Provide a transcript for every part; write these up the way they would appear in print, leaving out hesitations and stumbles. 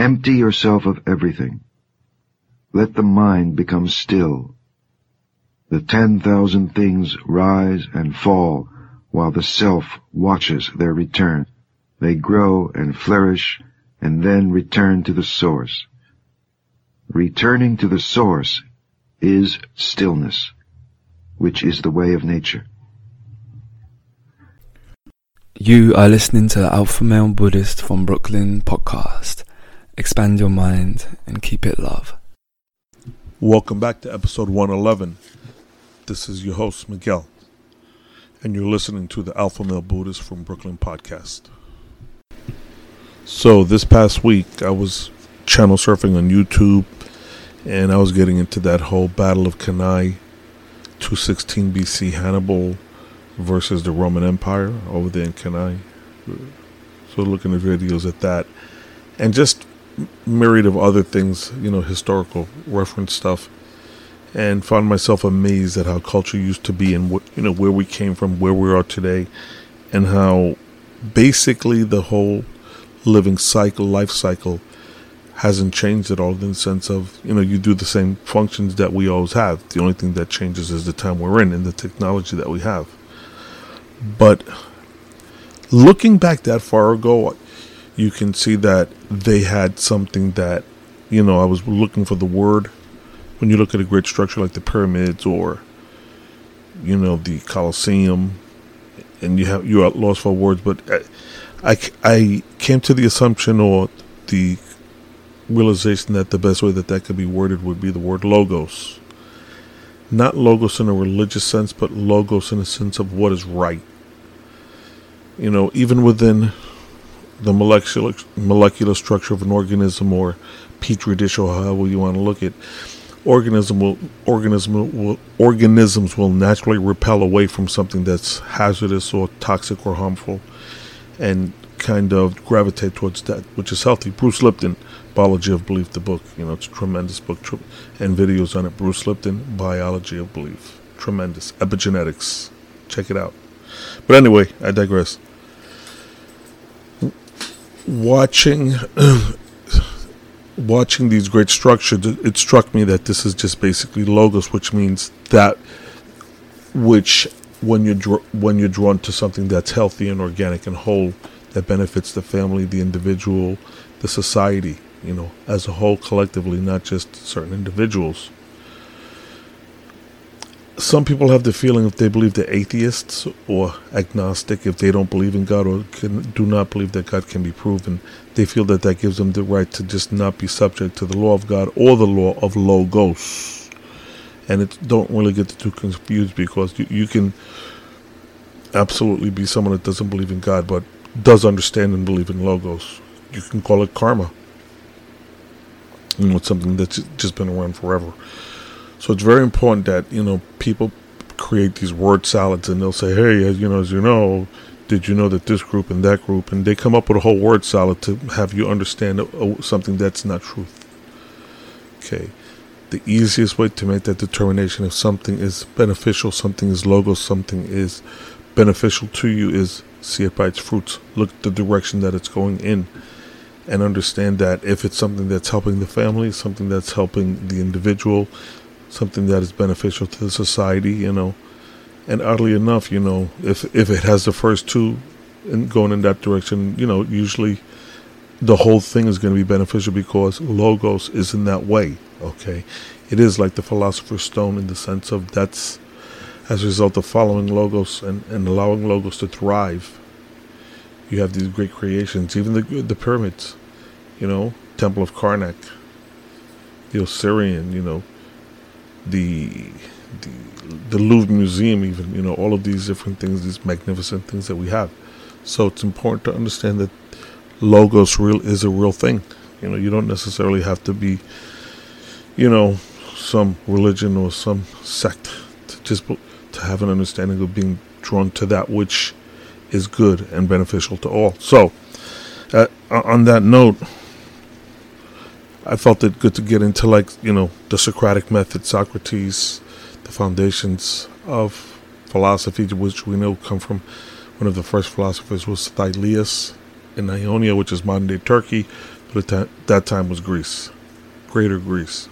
Empty yourself of everything. Let the mind become still. The 10,000 things rise and fall while the self watches their return. They grow and flourish and then return to the source. Returning to the source is stillness, which is the way of nature. You are listening to the Alpha Male Buddhist from Brooklyn podcast. Expand your mind and keep it love. Welcome back to episode 111. This is your host, Miguel, and you're listening to the Alpha Male Buddhist from Brooklyn podcast. So this past week, I was channel surfing on YouTube, and I was getting into that whole Battle of Cannae, 216 BC Hannibal versus the Roman Empire over there in Cannae. So looking at videos at that, and just myriad of other things, historical reference stuff, and found myself amazed at how culture used to be and where we came from, where we are today, and how basically the whole living cycle, life cycle, hasn't changed at all in the sense of, you do the same functions that we always have. The only thing that changes is the time we're in and the technology that we have. But looking back that far ago, you can see that they had something that, I was looking for the word. When you look at a great structure like the pyramids or, the Colosseum, and you're at loss for words, but I came to the assumption or the realization that the best way that could be worded would be the word logos. Not logos in a religious sense, but logos in a sense of what is right. Even within the molecular structure of an organism or petri dish, or however you want to look at, organisms will naturally repel away from something that's hazardous or toxic or harmful, and kind of gravitate towards that which is healthy. Bruce Lipton, Biology of Belief, the book, it's a tremendous book, and videos on it. Bruce Lipton, Biology of Belief, tremendous. Epigenetics, check it out. But anyway, I digress. Watching these great structures, it struck me that this is just basically logos, which means that which when you're drawn to something that's healthy and organic and whole, that benefits the family, the individual, the society, as a whole, collectively, not just certain individuals. Some people have the feeling, if they believe they're atheists or agnostic, if they don't believe in God or do not believe that God can be proven, they feel that gives them the right to just not be subject to the law of God or the law of logos. And don't really get the two confused, because you can absolutely be someone that doesn't believe in God but does understand and believe in logos. You can call it karma. It's something that's just been around forever. So it's very important that, people create these word salads, and they'll say, hey, did you know that this group and that group, and they come up with a whole word salad to have you understand something that's not truth. Okay. The easiest way to make that determination if something is beneficial, something is logos, something is beneficial to you, is see it by its fruits. Look at the direction that it's going in, and understand that if it's something that's helping the family, something that's helping the individual, something that is beneficial to the society, and oddly enough, if it has the first two and going in that direction, usually the whole thing is going to be beneficial, because logos is in that way. Okay, it is like the Philosopher's Stone in the sense of that's as a result of following logos and allowing logos to thrive. You have these great creations, even the pyramids, Temple of Karnak, the Osirian, the Louvre Museum, even, all of these different things, these magnificent things that we have. So it's important to understand that logos is a real thing. You don't necessarily have to be, some religion or some sect to have an understanding of being drawn to that which is good and beneficial to all. So, on that note, I felt it good to get into the Socratic method, Socrates, the foundations of philosophy, which we know come from one of the first philosophers was Thales in Ionia, which is modern day Turkey. but at that time was Greece, Greater Greece.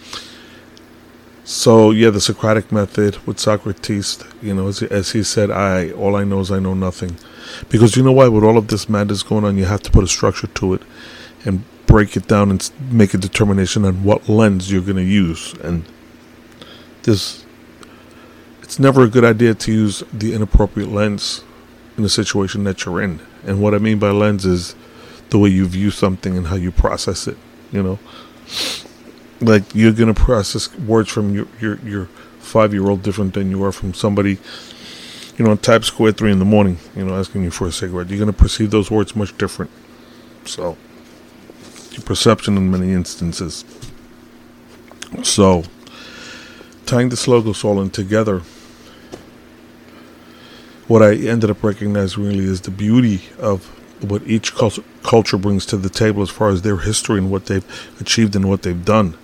So yeah, the Socratic method with Socrates, as he said, all I know is I know nothing. Because you know why, with all of this madness going on, you have to put a structure to it and break it down and make a determination on what lens you're going to use. And it's never a good idea to use the inappropriate lens in the situation that you're in. And what I mean by lens is the way you view something and how you process it, Like, you're going to process words from your 5-year-old different than you are from somebody, on Times Square at 3 in the morning, asking you for a cigarette. You're going to perceive those words much different. So, your perception in many instances. So, tying this logos all in together, what I ended up recognizing really is the beauty of what each culture brings to the table as far as their history and what they've achieved and what they've done.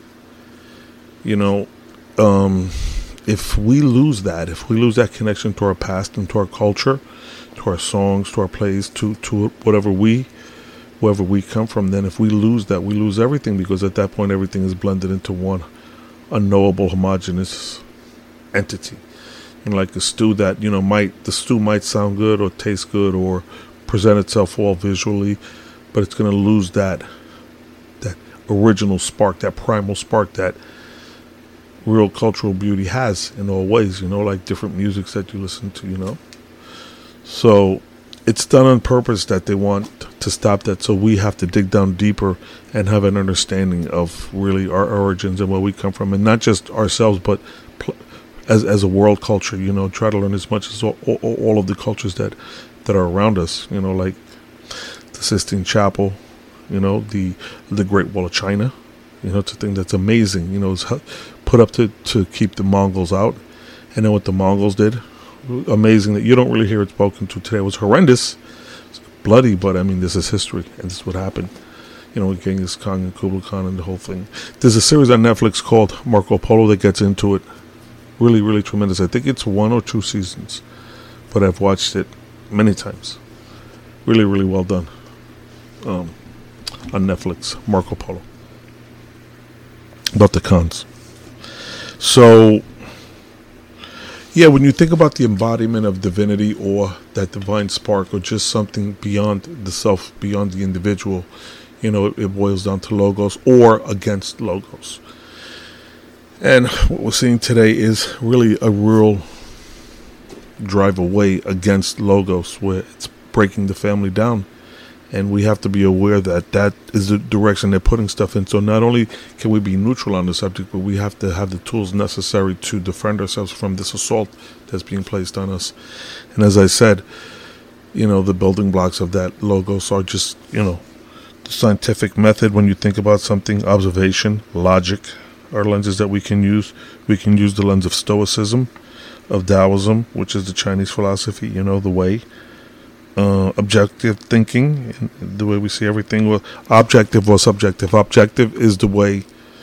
If we lose that connection to our past and to our culture, to our songs, to our plays, to wherever we come from, then if we lose that, we lose everything, because at that point everything is blended into one unknowable, homogeneous entity. Like a stew that, the stew might sound good or taste good or present itself all visually, but it's going to lose that original spark, that primal spark that real cultural beauty has in all ways, like different musics that you listen to, So it's done on purpose that they want to stop that, so we have to dig down deeper and have an understanding of really our origins and where we come from, and not just ourselves, but as a world culture, try to learn as much as all of the cultures that are around us, like the Sistine Chapel, the Great Wall of China. It's a thing that's amazing. It's put up to keep the Mongols out. And then what the Mongols did, amazing that you don't really hear it spoken to today. It was horrendous. It's bloody, but I mean, this is history, and this is what happened. With Genghis Khan and Kublai Khan and the whole thing. There's a series on Netflix called Marco Polo that gets into it. Really, really tremendous. I think it's 1 or 2 seasons, but I've watched it many times. Really, really well done. On Netflix, Marco Polo. About the Khans. So, yeah, when you think about the embodiment of divinity or that divine spark or just something beyond the self, beyond the individual, it boils down to logos or against logos. And what we're seeing today is really a real drive away against logos, where it's breaking the family down. And we have to be aware that is the direction they're putting stuff in. So not only can we be neutral on the subject, but we have to have the tools necessary to defend ourselves from this assault that's being placed on us. And as I said, the building blocks of that logos are just, the scientific method. When you think about something, observation, logic are lenses that we can use. We can use the lens of Stoicism, of Taoism, which is the Chinese philosophy, the way. Objective thinking, the way we see everything. Well, objective or subjective. Objective is the way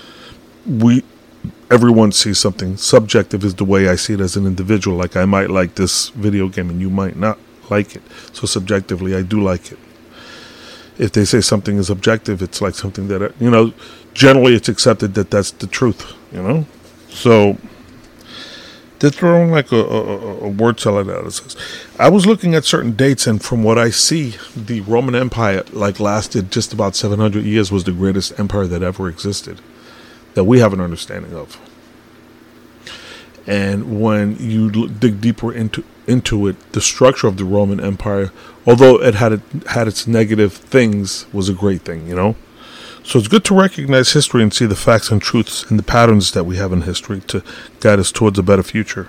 everyone sees something. Subjective is the way I see it as an individual. Like, I might like this video game and you might not like it. So subjectively, I do like it. If they say something is objective, it's like something that, generally it's accepted that that's the truth, So they're throwing like a word salad out. It says, I was looking at certain dates, and from what I see, the Roman Empire lasted just about 700 years, was the greatest empire that ever existed, that we have an understanding of. And when you dig deeper into it, the structure of the Roman Empire, although it had its negative things, was a great thing, So it's good to recognize history and see the facts and truths and the patterns that we have in history to guide us towards a better future,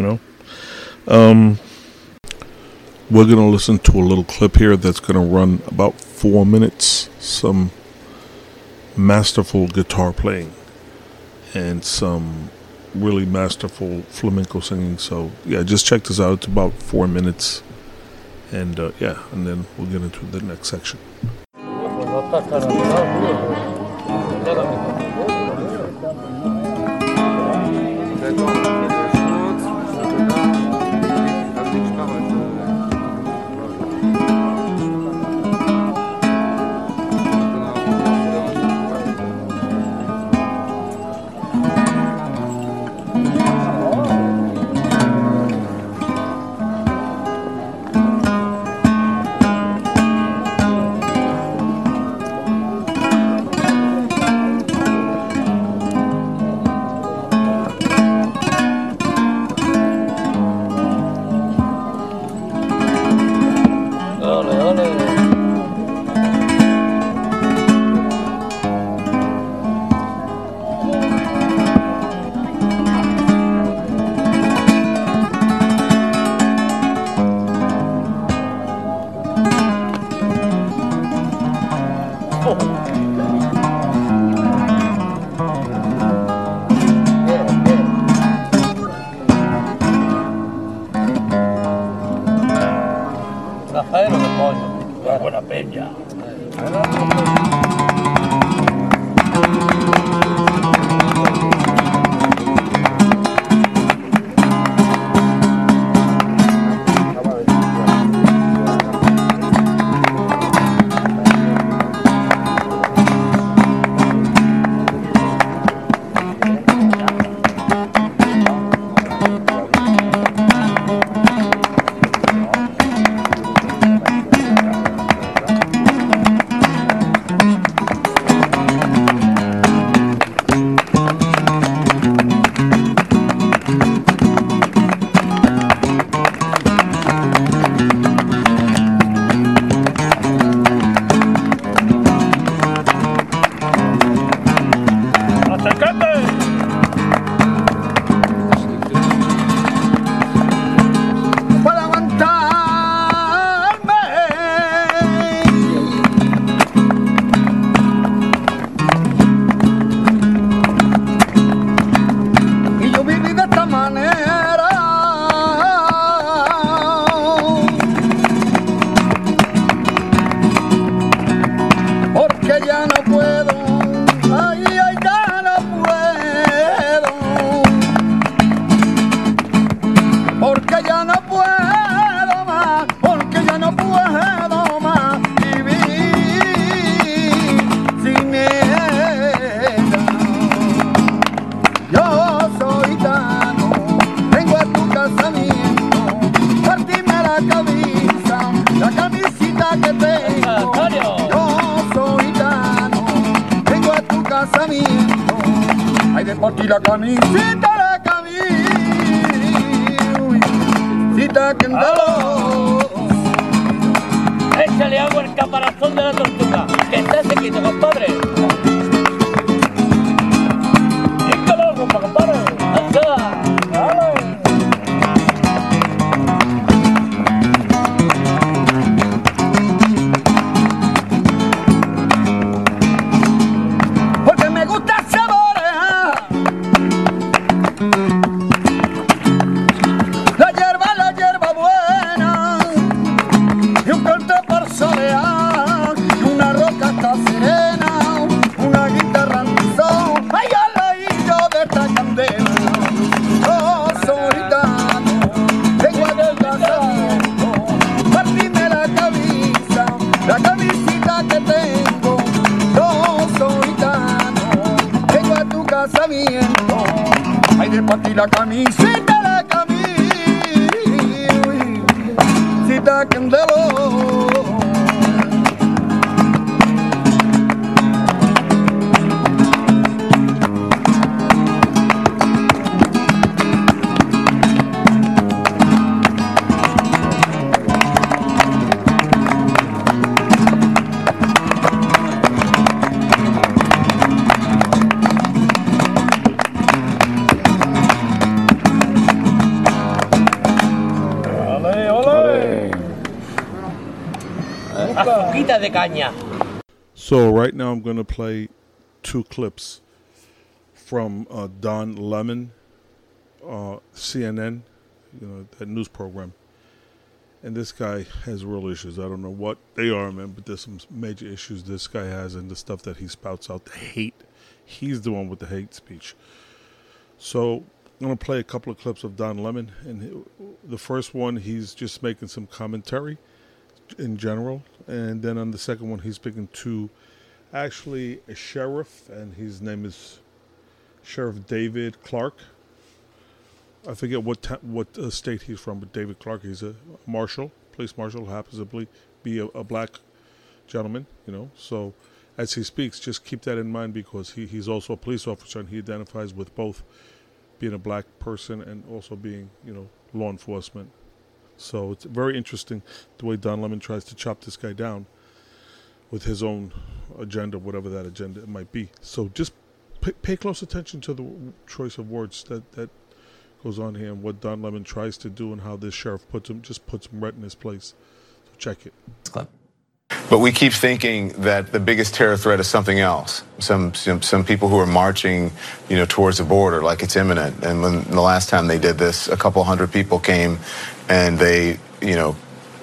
We're going to listen to a little clip here that's going to run about 4 minutes. Some masterful guitar playing and some really masterful flamenco singing. So, yeah, just check this out. It's about 4 minutes. And, and then we'll get into the next section. Buena peña. Y la camisita, échale agua al caparazón de la tortuga, que está sequito, compadre. Échale agua, compadre. porque me gusta saborear la hierba buena, y un corte por solear, y una roca está serena, una guitarra en son, ay, al ladillo de esta candela. Yo soy gitano, tengo el casamiento, partíme la camisa, la camisita que tengo. Yo soy gitano, tengo a tu casamiento, ay, de partir la camisita, Candelo. De caña. So right now I'm going to play 2 clips from Don Lemon, CNN, that news program. And this guy has real issues. I don't know what they are, man, but there's some major issues this guy has, and the stuff that he spouts out, the hate. He's the one with the hate speech. So I'm going to play a couple of clips of Don Lemon. And the first one, he's just making some commentary in general, and then on the second one he's speaking to actually a sheriff, and his name is Sheriff David Clark. I forget what state he's from, but David Clark, he's a marshal, police marshal, happens to be a black gentleman, so as he speaks, just keep that in mind, because he's also a police officer, and he identifies with both being a black person and also being law enforcement. So it's very interesting the way Don Lemon tries to chop this guy down with his own agenda, whatever that agenda might be. So just pay close attention to the choice of words that goes on here, and what Don Lemon tries to do, and how this sheriff puts him right in his place. So check it. But we keep thinking that the biggest terror threat is something else. Some people who are marching, towards the border like it's imminent. And when the last time they did this, a couple hundred people came, and they,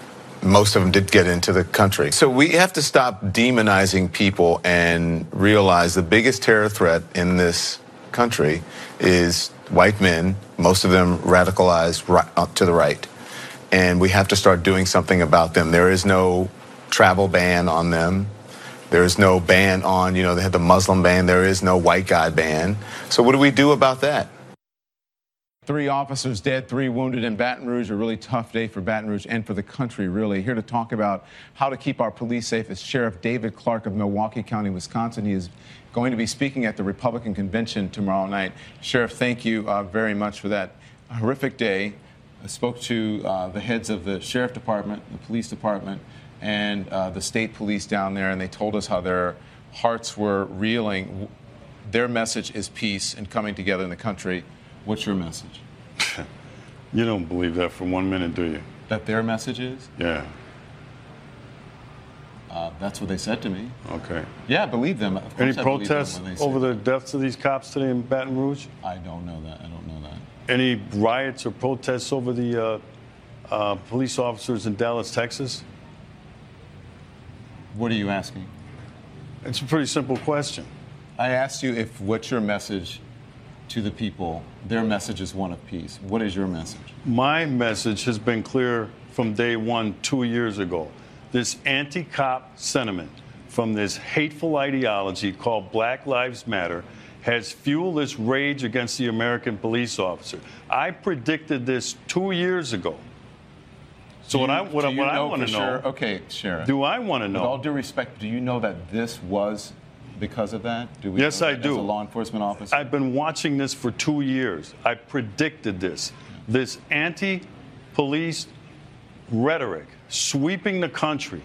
most of them did get into the country. So we have to stop demonizing people and realize the biggest terror threat in this country is white men, most of them radicalized up to the right. And we have to start doing something about them. There is no travel ban on them. There is no ban on, they had the Muslim ban. There is no white guy ban. So what do we do about that? 3 officers dead, 3 wounded in Baton Rouge. A really tough day for Baton Rouge and for the country, really. Here to talk about how to keep our police safe is Sheriff David Clark of Milwaukee County, Wisconsin. He is going to be speaking at the Republican convention tomorrow night. Sheriff, thank you very much for that horrific day. I spoke to the heads of the sheriff department, the police department, and the state police down there, and they told us how their hearts were reeling. Their message is peace and coming together in the country. What's your message? You don't believe that for 1 minute, do you? That their message is? Yeah. That's what they said to me. Okay. Yeah, I believe them. Of course Any I believe them protests when they say over the that. deaths of these cops today in Baton Rouge? I don't know that. Any riots or protests over the police officers in Dallas, Texas? What are you asking? It's a pretty simple question. I asked you what's your message to the people. Their message is one of peace. What is your message? My message has been clear from day one 2 years ago. This anti-cop sentiment from this hateful ideology called Black Lives Matter has fueled this rage against the American police officer. I predicted this 2 years ago. So what I want to know. Okay, Sheriff. Do I want to know? With all due respect, do you know that this was because of that? Yes, I do. As a law enforcement officer? I've been watching this for 2 years. I predicted this. This anti-police rhetoric sweeping the country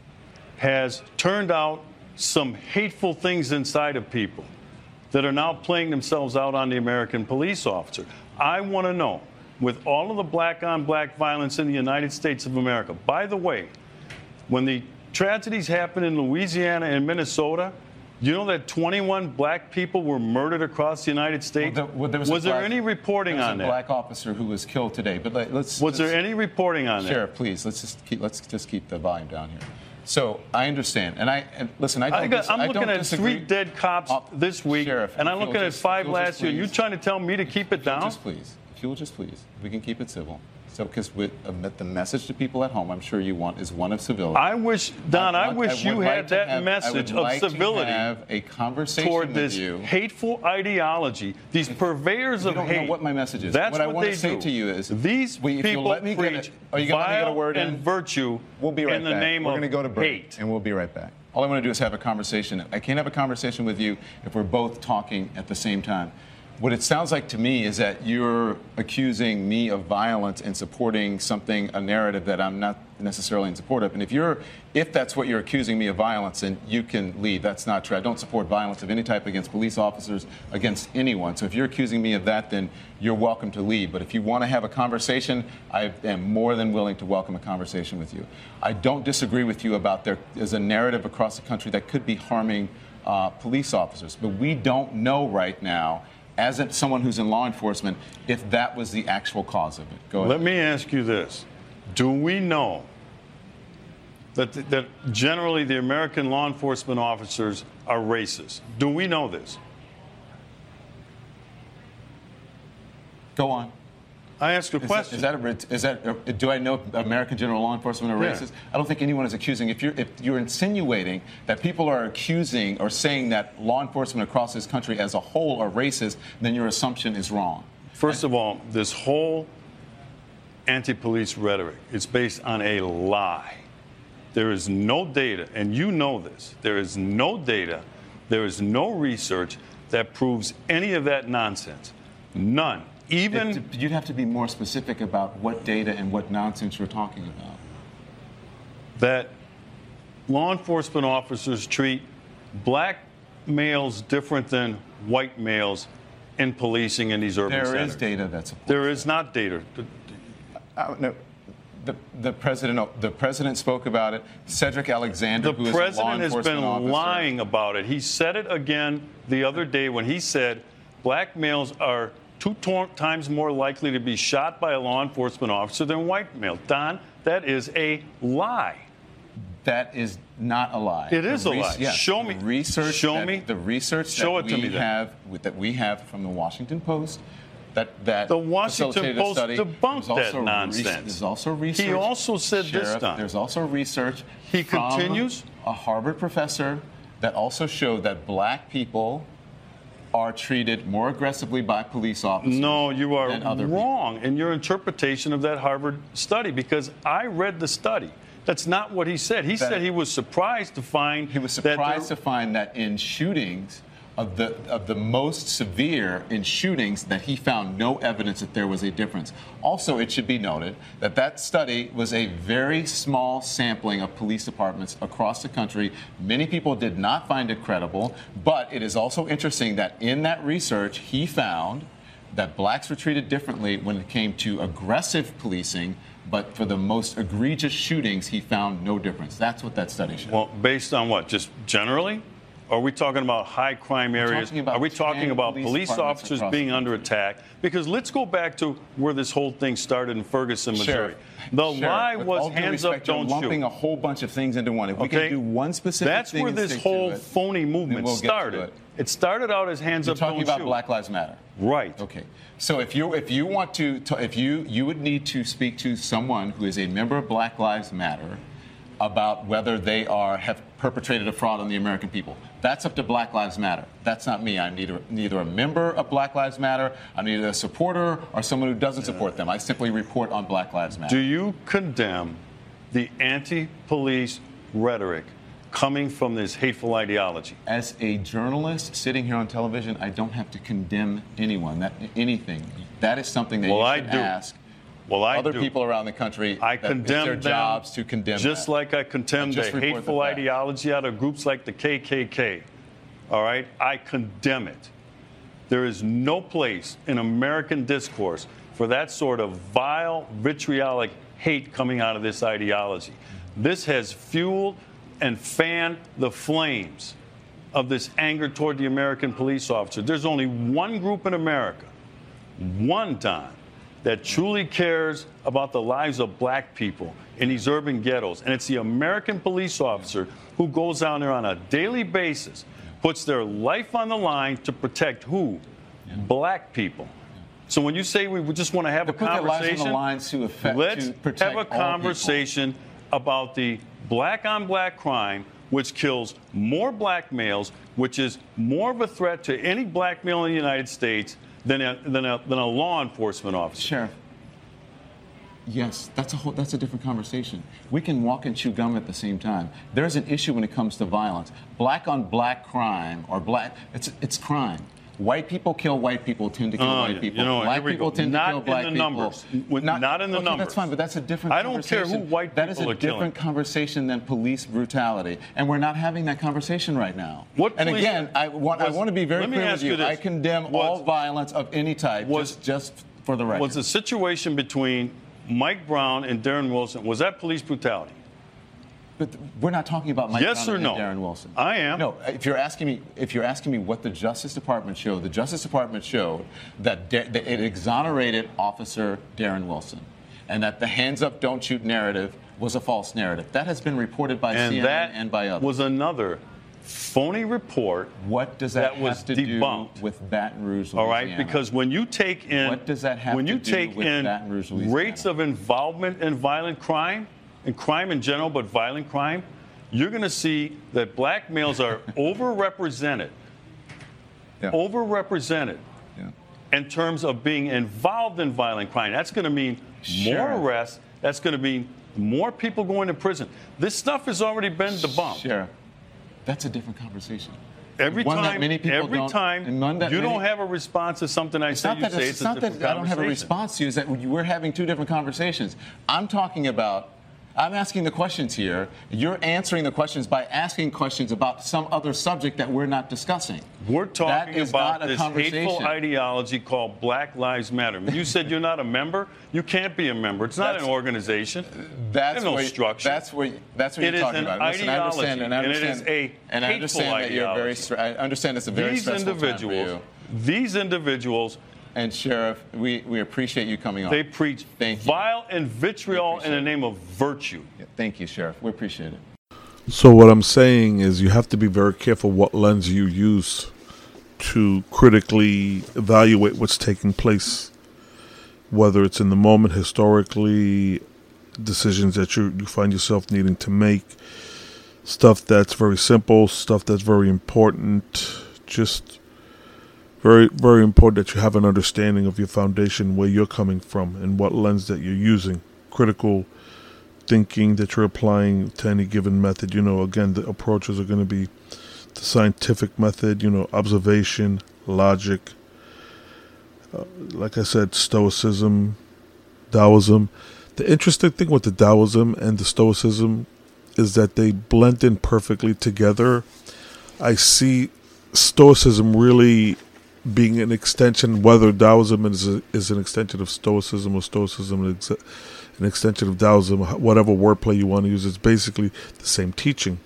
has turned out some hateful things inside of people that are now playing themselves out on the American police officer. I want to know, with all of the black-on-black violence in the United States of America, by the way, when the tragedies happened in Louisiana and Minnesota, you know that 21 black people were murdered across the United States? Was there any reporting on that? There was a black officer who was killed today. But was there any reporting on that? Sheriff, please, let's just keep the volume down here. So I understand, and listen, I'm looking at 3 dead cops this week, Sheriff, and I'm looking at 5 last year. You trying to tell me to keep it down? Just please, if you'll just please, we can keep it civil. So, because the message to people at home, I'm sure you want, is one of civility. I wish, Don, I wish you had that message of civility. I would like to have a conversation toward this hateful ideology, these purveyors of hate. You don't know what my message is. That's what I what want they to say do. to you is these people preach vile and virtue in the name of hate. And we'll be right back. All I want to do is have a conversation. I can't have a conversation with you if we're both talking at the same time. What it sounds like to me is that you're accusing me of violence and supporting a narrative that I'm not necessarily in support of. And if that's what you're accusing me of violence, then you can leave. That's not true. I don't support violence of any type against police officers, against anyone. So if you're accusing me of that, then you're welcome to leave. But if you want to have a conversation, I am more than willing to welcome a conversation with you. I don't disagree with you about there's a narrative across the country that could be harming police officers. But we don't know right now, as someone who's in law enforcement, if that was the actual cause of it. Go ahead. Let me ask you this. Do we know that generally the American law enforcement officers are racist? Do we know this? Go on. I ask a question. Do I know American general law enforcement are racist? I don't think anyone is accusing. If you're insinuating that people are accusing or saying that law enforcement across this country as a whole are racist, then your assumption is wrong. First of all, this whole anti-police rhetoric is based on a lie. There is no data, and you know this. There is no data, there is no research that proves any of that nonsense. None. You'd have to be more specific about what data and what nonsense you're talking about. That law enforcement officers treat black males different than white males in policing in these urban centers. There is data that supports There is not data. No. The president spoke about it. Cedric Alexander, who is a law enforcement officer. The president has been lying about it. He said it again the other day when he said black males are 2 times more likely to be shot by a law enforcement officer than white males. Don, That is a lie. That is not a lie. It is a lie. Yes, Show me. The research. Show me. The research Show that it to me that we have from the Washington Post. That The Washington facilitated a Post study. debunked There's that also nonsense. There's also research. He also said this Sheriff, time. There's also research. He from continues. A Harvard professor that also showed that black people are treated more aggressively by police officers. No, you are than other wrong in your interpretation of that Harvard study, because I read the study. That's not what he said. He said he was surprised to find that in shootings of the most severe in shootings that he found no evidence that there was a difference. Also, it should be noted that that study was a very small sampling of police departments across the country. Many people did not find it credible, but it is also interesting that in that research he found that blacks were treated differently when it came to aggressive policing, but for the most egregious shootings he found no difference. That's what that study showed. Well, based on what? Just generally? Are we talking about high crime areas? Are we talking about police officers being under attack? Because let's go back to where this whole thing started in Ferguson, Missouri. The lie was hands up, don't shoot. Lumping a whole bunch of things into one. If we can do one specific That's thing where this whole phony movement started. It started out as hands up, don't shoot. You're talking about Black Lives Matter. Right. Okay. So if you want to, you would need to speak to someone who is a member of Black Lives Matter about whether they have perpetrated a fraud on the American people. That's up to Black Lives Matter. That's not me. I'm neither a member of Black Lives Matter, I'm neither a supporter or someone who doesn't support them. I simply report on Black Lives Matter. Do you condemn the anti-police rhetoric coming from this hateful ideology? As a journalist sitting here on television, I don't have to condemn anyone, anything. That is something that you should ask. Other people around the country. I condemn their jobs to condemn just that. like I condemn the hateful ideology out of groups like the KKK. All right? I condemn it. There is no place in American discourse for that sort of vile, vitriolic hate coming out of this ideology. This has fueled and fanned the flames of this anger toward the American police officer. There's only one group in America, one time, that truly cares about the lives of black people in these urban ghettos. And it's the American police officer who goes down there on a daily basis, puts their life on the line to protect who? Black people. So when you say we just want to have a conversation, let's have a conversation about the black on black crime, which kills more black males, which is more of a threat to any black male in the United States than a law enforcement officer. Sheriff, yes, that's a different conversation. We can walk and chew gum at the same time. There's an issue when it comes to violence. Black on black crime, it's crime. White people kill white people, tend to kill white people. Black people tend to kill black people. Not in the numbers. That's fine, but that's a different conversation. I don't care who white people are killing. That is a different conversation than police brutality, and we're not having that conversation right now. I want to be very clear with you. I condemn all violence of any type, just for the record. Was the situation between Mike Brown and Darren Wilson, was that police brutality? But we're not talking about Mike Brown and Darren Wilson. I am. No, if you're asking me what the Justice Department showed, the Justice Department showed that it exonerated Officer Darren Wilson, and that the hands up, don't shoot narrative was a false narrative. That has been reported by CNN and by others. And that was another phony report. What does that have to debunked. Do with Baton Rouge, Louisiana? All right, because when you take in what does that have to do with Baton Rouge, Louisiana? Rates of involvement in violent crime, and crime in general, but violent crime, you're going to see that black males are overrepresented. In terms of being involved in violent crime. That's going to mean more arrests. That's going to mean more people going to prison. This stuff has already been debunked. Sheriff, that's a different conversation. Every time you don't have a response to something I say, you say it's a different conversation. I don't have a response to you. Is that we're having two different conversations. I'm asking the questions here. You're answering the questions by asking questions about some other subject that we're not discussing. We're talking about this hateful ideology called Black Lives Matter. You said you're not a member. You can't be a member. It's not an organization. There's no structure. That's what you're talking about. Ideology, and it is a hateful ideology. I understand it's a very stressful time for you. These individuals And Sheriff, we appreciate you coming on. They preach vile and vitriol in the name of virtue. Yeah, thank you, Sheriff. We appreciate it. So what I'm saying is you have to be very careful what lens you use to critically evaluate what's taking place, whether it's in the moment, historically, decisions that you find yourself needing to make, stuff that's very simple, stuff that's very important, just very, very important that you have an understanding of your foundation, where you're coming from, and what lens that you're using, critical thinking that you're applying to any given method. Again, the approaches are going to be the scientific method, observation, logic, like I said, Stoicism, Taoism. The interesting thing with the Taoism and the Stoicism is that they blend in perfectly together. I see Stoicism really being an extension, whether Taoism is an extension of Stoicism or Stoicism is an extension of Taoism, whatever wordplay you want to use. It's basically the same teaching,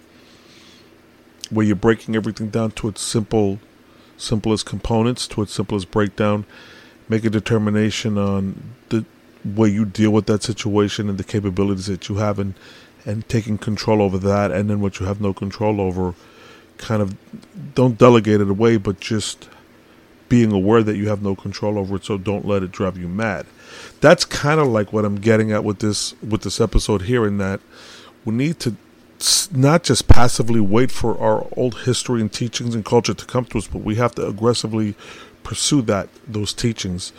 where you're breaking everything down to its simplest components, to its simplest breakdown, make a determination on the way you deal with that situation and the capabilities that you have, and taking control over that. And then what you have no control over, kind of don't delegate it away, but just being aware that you have no control over it, so don't let it drive you mad. That's kind of like what I'm getting at with this episode here, in that we need to not just passively wait for our old history and teachings and culture to come to us, but we have to aggressively pursue those teachings.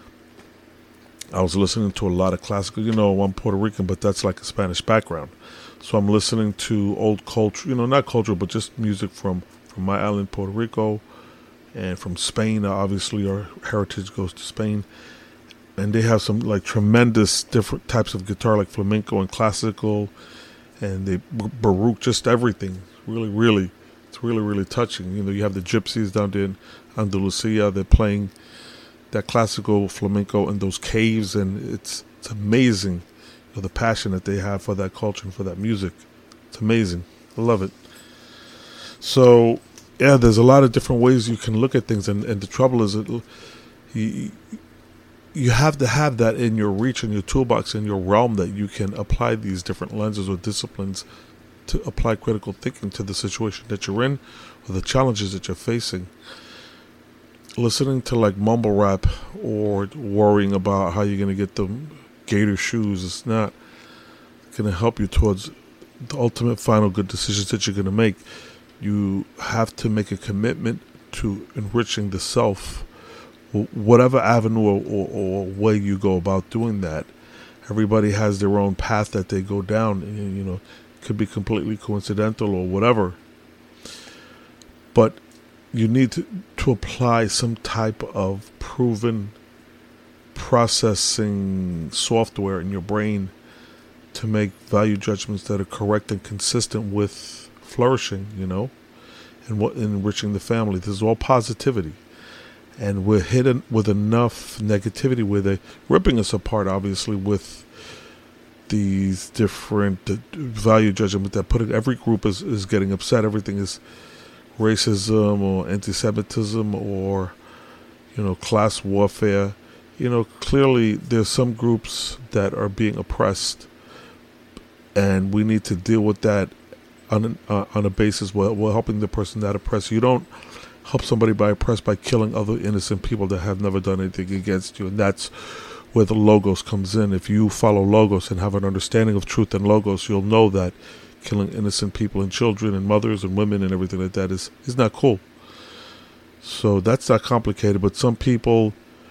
I was listening to a lot of classical, I'm Puerto Rican, but that's like a Spanish background. So I'm listening to old culture, not culture, but just music from my island, Puerto Rico, and from Spain. Obviously, our heritage goes to Spain. And they have some like tremendous different types of guitar, like flamenco and classical, and they Baroque, just everything. It's really touching. You have the gypsies down there in Andalusia. They're playing that classical flamenco in those caves, and it's amazing, the passion that they have for that culture and for that music. It's amazing. I love it. So, yeah, there's a lot of different ways you can look at things, and the trouble is that you have to have that in your reach, in your toolbox, in your realm, that you can apply these different lenses or disciplines to apply critical thinking to the situation that you're in or the challenges that you're facing. Listening to like mumble rap or worrying about how you're going to get the gator shoes is not going to help you towards the ultimate final good decisions that you're going to make. You have to make a commitment to enriching the self, whatever avenue or way you go about doing that. Everybody has their own path that they go down, and, could be completely coincidental or whatever. But you need to apply some type of proven processing software in your brain to make value judgments that are correct and consistent with flourishing, and what enriching the family. This is all positivity. And we're hidden with enough negativity where they're ripping us apart, obviously, with these different value judgments that put every group is getting upset. Everything is racism or anti-Semitism or, class warfare. Clearly there's some groups that are being oppressed, and we need to deal with that on a basis where we're helping the person that oppressed. You don't help somebody by killing other innocent people that have never done anything against you. And that's where the Logos comes in. If you follow Logos and have an understanding of truth and Logos, you'll know that killing innocent people and children and mothers and women and everything like that is not cool. So that's not complicated, but some people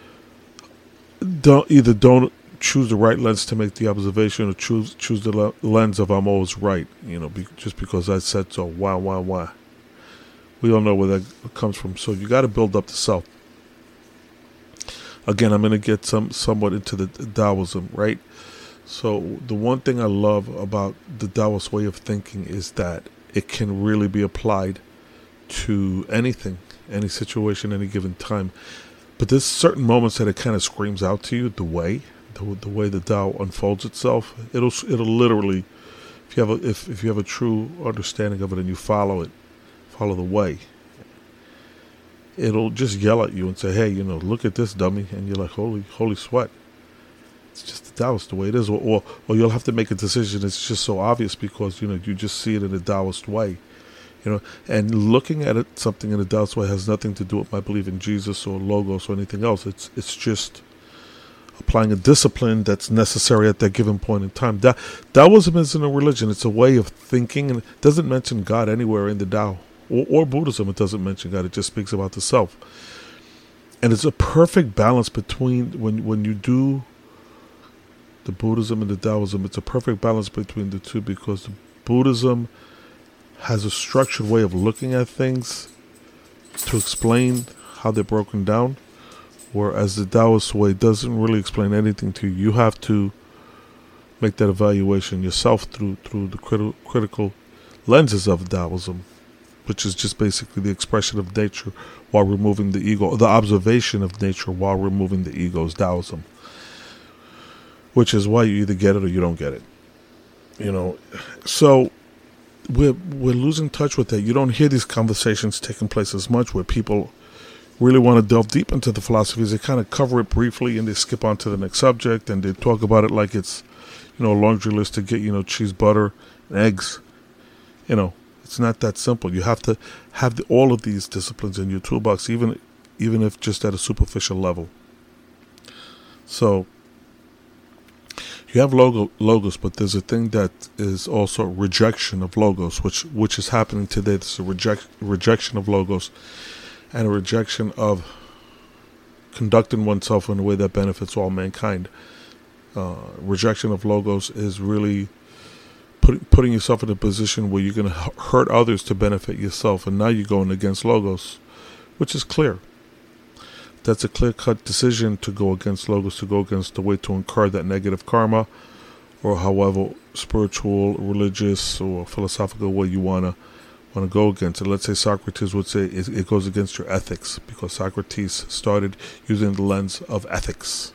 don't choose the right lens to make the observation, or choose the lens of I'm always right, just because I said so. Why? We all know where that comes from. So you got to build up the self. Again, I'm going to get somewhat into the Taoism, right? So the one thing I love about the Taoist way of thinking is that it can really be applied to anything, any situation, any given time. But there's certain moments that it kind of screams out to you, the way the Tao unfolds itself. It'll literally, if you have a true understanding of it and you follow the way, it'll just yell at you and say, hey, look at this, dummy. And you're like, holy sweat. It's just the Taoist the way it is. Or you'll have to make a decision. It's just so obvious because, you just see it in a Taoist way. And looking at it, something in a Taoist way has nothing to do with my belief in Jesus or Logos or anything else. It's just applying a discipline that's necessary at that given point in time. Taoism isn't a religion. It's a way of thinking, and it doesn't mention God anywhere in the Tao. Or Buddhism, it doesn't mention God. It just speaks about the self. And it's a perfect balance between, when you do the Buddhism and the Taoism, it's a perfect balance between the two, because the Buddhism has a structured way of looking at things to explain how they're broken down, whereas the Taoist way doesn't really explain anything to you. You have to make that evaluation yourself through the critical lenses of Taoism, which is just basically the expression of nature while removing the ego, the observation of nature while removing the ego is Taoism, which is why you either get it or you don't get it. So we're losing touch with that. You don't hear these conversations taking place as much, where people really want to delve deep into the philosophies. They kind of cover it briefly and they skip on to the next subject, and they talk about it like it's, a laundry list to get, cheese, butter, and eggs. It's not that simple. You have to have all of these disciplines in your toolbox, even if just at a superficial level. So you have logos, but there's a thing that is also rejection of logos, which is happening today. There's a rejection of logos and a rejection of conducting oneself in a way that benefits all mankind. Rejection of logos is really putting yourself in a position where you're going to hurt others to benefit yourself, and now you're going against logos, which is clear. That's a clear-cut decision to go against logos, to go against the way to incur that negative karma, or however spiritual, religious, or philosophical way you want to go against it. Let's say Socrates would say it goes against your ethics, because Socrates started using the lens of ethics.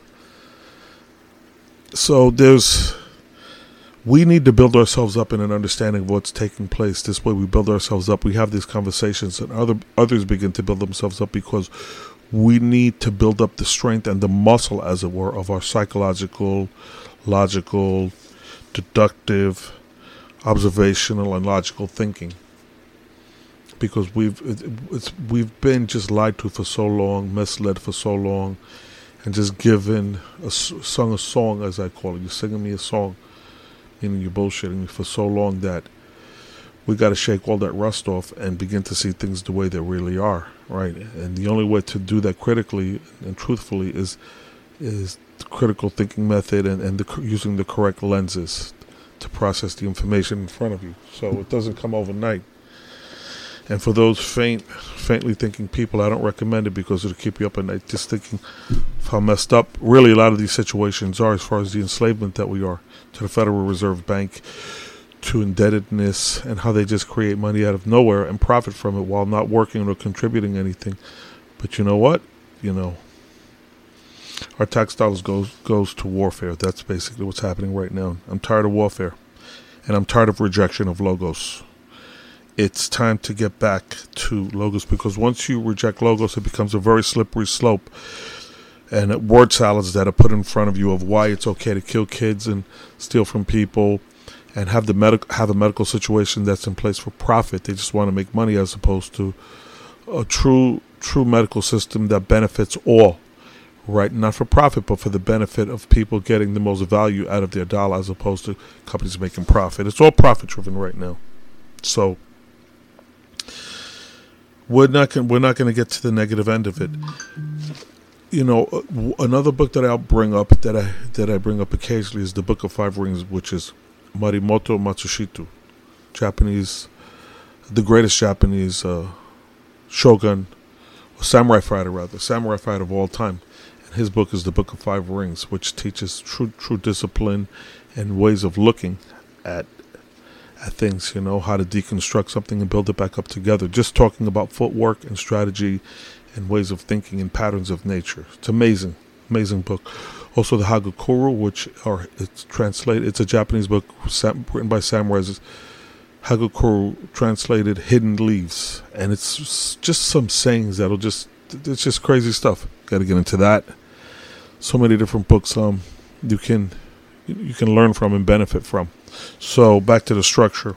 So we need to build ourselves up in an understanding of what's taking place. This way we build ourselves up. We have these conversations, and others begin to build themselves up, because we need to build up the strength and the muscle, as it were, of our psychological, logical, deductive, observational, and logical thinking. Because we've been just lied to for so long, misled for so long, and just sung a song, as I call it. You're singing me a song, meaning you're bullshitting me for so long, that we got to shake all that rust off and begin to see things the way they really are, right? And the only way to do that critically and truthfully is the critical thinking method and using the correct lenses to process the information in front of you. So it doesn't come overnight. And for those faintly thinking people, I don't recommend it, because it'll keep you up at night just thinking of how messed up really a lot of these situations are, as far as the enslavement that we are to the Federal Reserve Bank, to indebtedness, and how they just create money out of nowhere and profit from it while not working or contributing anything. But you know what? Our tax dollars goes to warfare. That's basically what's happening right now. I'm tired of warfare, and I'm tired of rejection of logos. It's time to get back to logos, because once you reject logos, it becomes a very slippery slope. And word salads that are put in front of you of why it's okay to kill kids and steal from people, and have a medical situation that's in place for profit. They just want to make money, as opposed to a true medical system that benefits all, right? Not for profit, but for the benefit of people getting the most value out of their dollar, as opposed to companies making profit. It's all profit driven right now. So we're not going to get to the negative end of it. Another book that I'll bring up, that I bring up occasionally, is the Book of Five Rings, which is Morimoto Matsushita, the greatest Japanese shogun, or samurai fighter of all time. And his book is the Book of Five Rings, which teaches true discipline and ways of looking at things, how to deconstruct something and build it back up together. Just talking about footwork and strategy and ways of thinking and patterns of nature. It's amazing book. Also, the Hagakure, it's a Japanese book written by samurais, Hagakure translated Hidden Leaves, and it's just some sayings it's just crazy stuff. Got to get into that. So many different books you can learn from and benefit from. So back to the structure.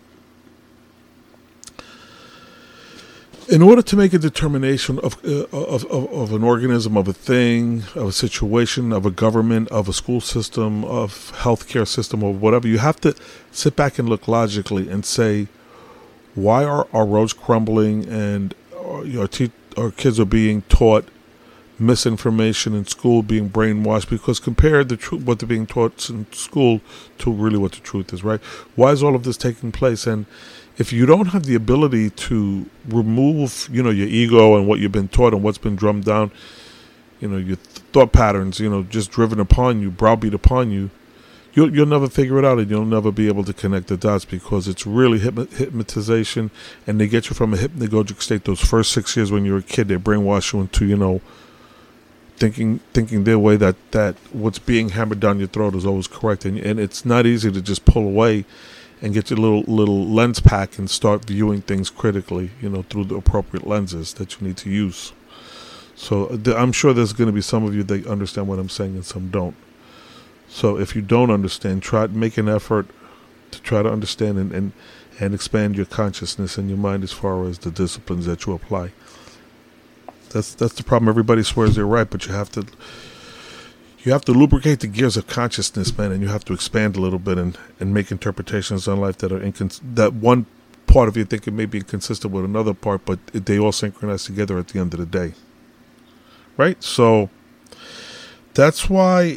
In order to make a determination of an organism, of a thing, of a situation, of a government, of a school system, of healthcare system, or whatever, you have to sit back and look logically and say, why are our roads crumbling and our kids are being taught misinformation in school, being brainwashed? Because compare what they're being taught in school to really what the truth is, right? Why is all of this taking place? And if you don't have the ability to remove, your ego and what you've been taught and what's been drummed down, your thought patterns, just driven upon you, browbeat upon you, you'll never figure it out, and you'll never be able to connect the dots, because it's really hypnotization, and they get you from a hypnagogic state. Those first 6 years when you're a kid, they brainwash you into, thinking their way that what's being hammered down your throat is always correct, and it's not easy to just pull away and get your little lens pack and start viewing things critically, through the appropriate lenses that you need to use. So I'm sure there's going to be some of you that understand what I'm saying and some don't. So if you don't understand, make an effort to try to understand and expand your consciousness and your mind as far as the disciplines that you apply. That's the problem. Everybody swears they're right, but you have to lubricate the gears of consciousness, man, and you have to expand a little bit and make interpretations on life that are that one part of you think it may be inconsistent with another part, but they all synchronize together at the end of the day, right? So that's why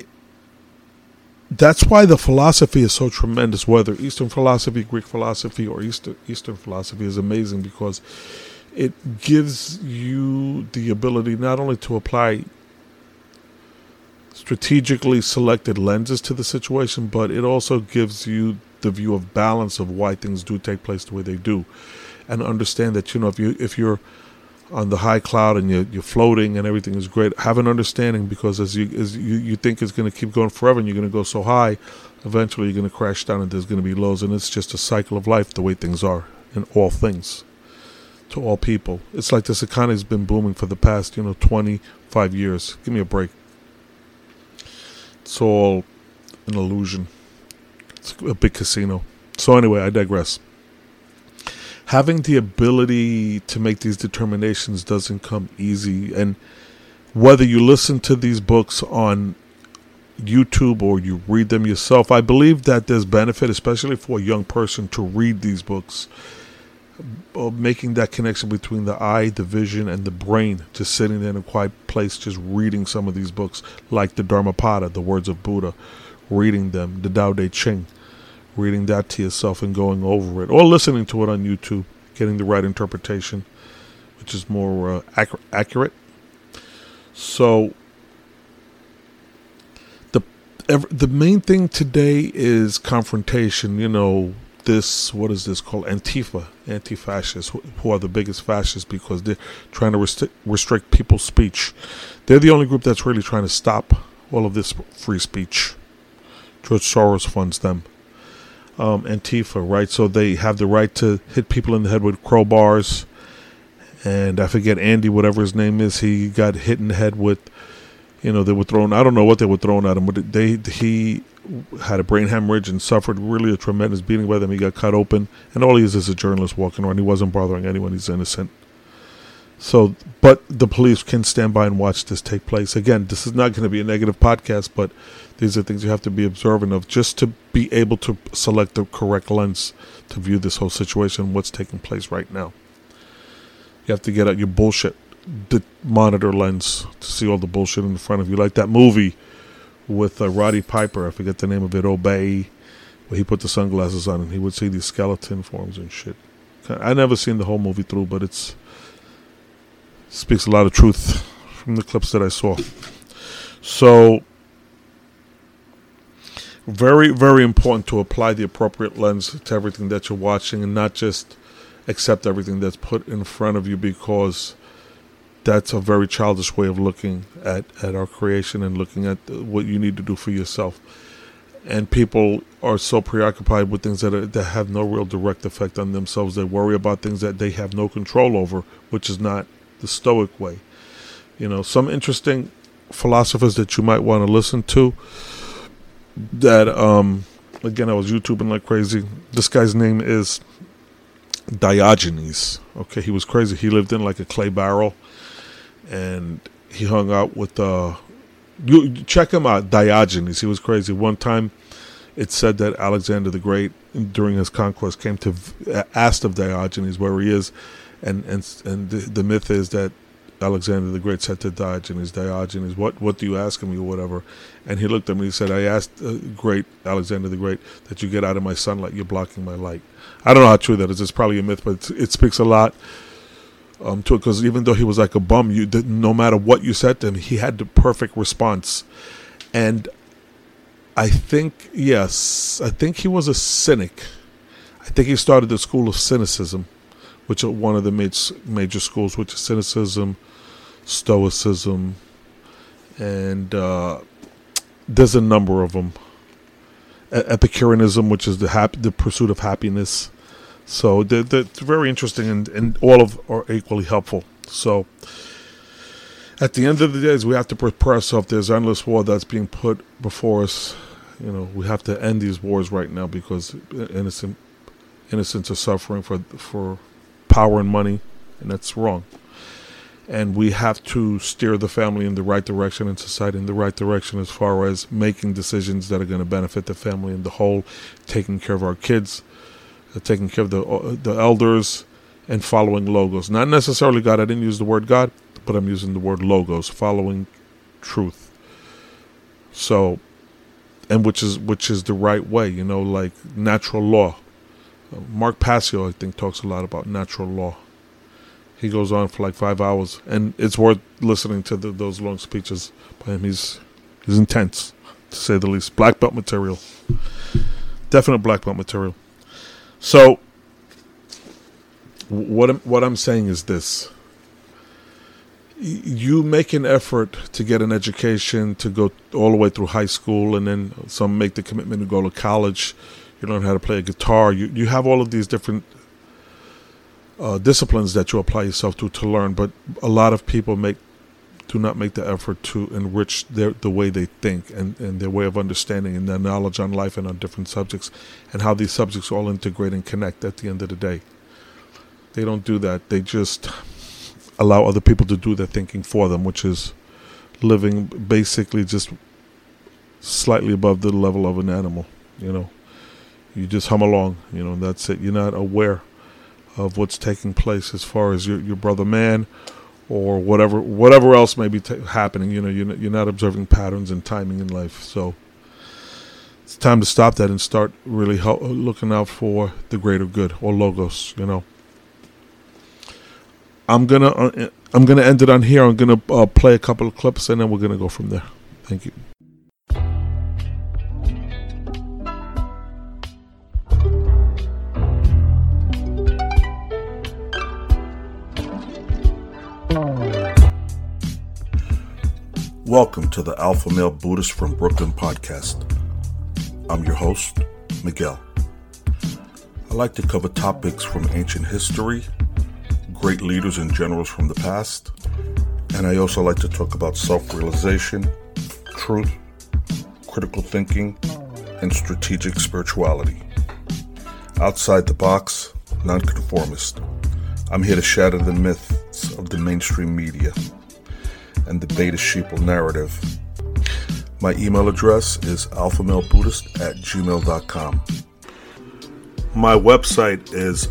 the philosophy is so tremendous. Whether Eastern philosophy, Greek philosophy, or Eastern philosophy is amazing, because it gives you the ability not only to apply strategically selected lenses to the situation, but it also gives you the view of balance of why things do take place the way they do, and understand that if you're on the high cloud and you're floating and everything is great, have an understanding, because as you think it's going to keep going forever and you're going to go so high, eventually you're going to crash down and there's going to be lows, and it's just a cycle of life the way things are in all things to all people. It's like this economy has been booming for the past 25 years. Give me a break. It's all an illusion. It's a big casino. So anyway, I digress. Having the ability to make these determinations doesn't come easy. And whether you listen to these books on YouTube or you read them yourself, I believe that there's benefit, especially for a young person, to read these books, making that connection between the eye, the vision, and the brain, just sitting there in a quiet place, just reading some of these books, like the Dharmapada, the words of Buddha, reading them, the Tao Te Ching, reading that to yourself and going over it, or listening to it on YouTube, getting the right interpretation, which is more accurate. So the main thing today is confrontation. What is this called? Antifa, anti-fascists, who are the biggest fascists because they're trying to restrict people's speech. They're the only group that's really trying to stop all of this free speech. George Soros funds them. Antifa, right? So they have the right to hit people in the head with crowbars. And I forget Andy, whatever his name is, he got hit in the head with, they were throwing, I don't know what they were throwing at him, but he had a brain hemorrhage and suffered really a tremendous beating by them. He got cut open, and all he is a journalist walking around. He wasn't bothering anyone. He's innocent. So, but the police can stand by and watch this take place. Again, this is not going to be a negative podcast, but these are things you have to be observant of just to be able to select the correct lens to view this whole situation, what's taking place right now. You have to get out your bullshit monitor lens to see all the bullshit in front of you, like that movie with Roddy Piper, I forget the name of it, Obey, where he put the sunglasses on and he would see these skeleton forms and shit. I never seen the whole movie through, but it speaks a lot of truth from the clips that I saw. So, very, very important to apply the appropriate lens to everything that you're watching and not just accept everything that's put in front of you, because that's a very childish way of looking at our creation and looking at what you need to do for yourself. And people are so preoccupied with things that have no real direct effect on themselves. They worry about things that they have no control over, which is not the Stoic way. You know, some interesting philosophers that you might want to listen to. That again, I was YouTubing like crazy. This guy's name is Diogenes. Okay, he was crazy. He lived in like a clay barrel, and he hung out with you check him out, Diogenes. He was crazy. One time, it said that Alexander the Great, during his conquest, came to asked of Diogenes where he is, and the myth is that Alexander the Great said to Diogenes, what do you ask of me, or whatever? And he looked at me and he said, I asked great Alexander the Great that you get out of my sunlight. You're blocking my light. I don't know how true that is. It's probably a myth, but it speaks a lot to it, because even though he was like a bum, no matter what you said to him, he had the perfect response. And I think he was a cynic. I think he started the school of cynicism, which are one of the major schools, which is cynicism, stoicism, and there's a number of them. Epicureanism, which is the pursuit of happiness. So they're very interesting, and all of are equally helpful. So at the end of the day, we have to prepare ourselves. There's endless war that's being put before us. You know, we have to end these wars right now because innocents are suffering for power and money, and that's wrong. And we have to steer the family in the right direction and society in the right direction as far as making decisions that are going to benefit the family in the whole, taking care of our kids, taking care of the elders, and following logos. Not necessarily God. I didn't use the word God, but I'm using the word logos, following truth. So, and which is the right way, you know, like natural law. Mark Passio, I think, talks a lot about natural law. He goes on for like 5 hours, and it's worth listening to those long speeches by him. He's intense, to say the least. Black belt material. Definite black belt material. So, what I'm saying is this. You make an effort to get an education, to go all the way through high school, and then some make the commitment to go to college. You learn how to play a guitar. You have all of these different disciplines that you apply yourself to learn, but a lot of people do not make the effort to enrich the way they think and their way of understanding and their knowledge on life and on different subjects, and how these subjects all integrate and connect at the end of the day. They don't do that. They just allow other people to do their thinking for them, which is living basically just slightly above the level of an animal. You know, you just hum along, you know, and that's it. You're not aware of what's taking place as far as your brother man or whatever else may be happening. You know, you're not observing patterns and timing in life. So it's time to stop that and start really looking out for the greater good, or logos. You know, I'm gonna end it on here. I'm gonna play a couple of clips, and then we're gonna go from there. Thank you. Welcome to the Alpha Male Buddhist from Brooklyn podcast. I'm your host, Miguel. I like to cover topics from ancient history, great leaders and generals from the past, and I also like to talk about self-realization, truth, critical thinking, and strategic spirituality. Outside the box, nonconformist. I'm here to shatter the myths of the mainstream media and the beta sheeple narrative. My email address is alphamalebuddhist@gmail.com. My website is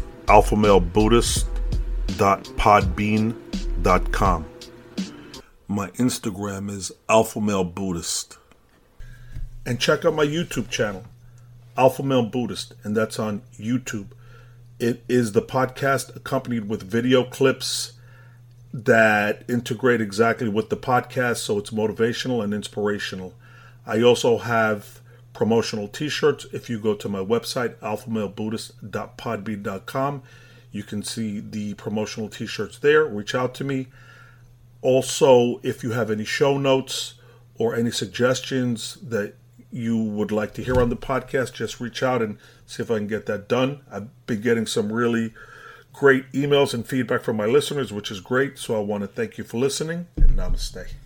alphamalebuddhist.podbean.com. My Instagram is alphamalebuddhist. And check out my YouTube channel, Alpha Male Buddhist, and that's on YouTube. It is the podcast accompanied with video clips that integrate exactly with the podcast, so it's motivational and inspirational. I also have promotional t-shirts. If you go to my website, alphamalebuddhist.podbean.com, you can see the promotional t-shirts there. Reach out to me. Also, if you have any show notes or any suggestions that you would like to hear on the podcast, just reach out and see if I can get that done. I've been getting some really great emails and feedback from my listeners, which is great. So I want to thank you for listening, and namaste.